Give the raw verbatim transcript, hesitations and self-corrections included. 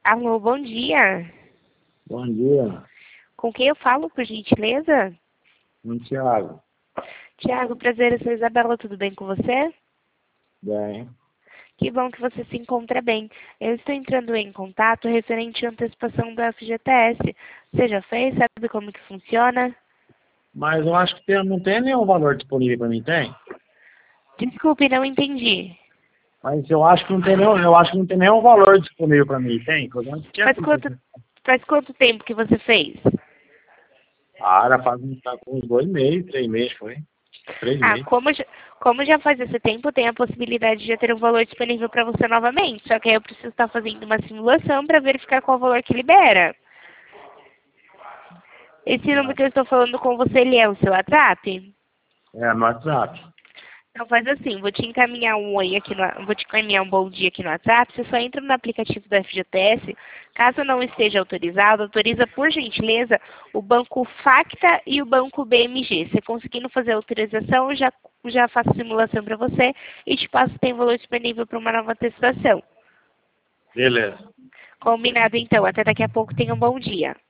Alô, bom dia. Bom dia, Com quem eu falo, por gentileza? com Thiago. Tiago, prazer, eu sou Isabela, tudo bem com você? Bem, Que bom que você se encontra bem. Eu estou entrando em contato referente à antecipação do F G T S. Você já fez? Sabe como que funciona? mas eu acho que tem- não tem nenhum valor disponível para mim, tem? Desculpe, não entendi. Mas eu acho que não tem nenhum, eu acho que não tem nenhum valor disponível para mim, tem? Que eu não tinha Faz quanto, faz quanto tempo que você fez? Ah, era faz uns, tá com uns dois meses, três meses, foi? Três Ah, meses. como já, como já faz esse tempo, tem a possibilidade de já ter um valor disponível para você novamente. Só que aí eu preciso estar fazendo uma simulação para verificar qual o valor que libera. Esse número Ah, que eu estou falando com você, ele é o seu WhatsApp? é, no WhatsApp. Então faz assim, vou te encaminhar um oi aqui no, vou te encaminhar um bom dia aqui no WhatsApp, você só entra no aplicativo do F G T S, caso não esteja autorizado, autoriza por gentileza o banco Facta e o banco B M G. Você conseguindo fazer a autorização, eu já, já faço simulação para você e te passo se tem valor disponível para uma nova testação. Beleza. Combinado então, até daqui a pouco, tenha um bom dia.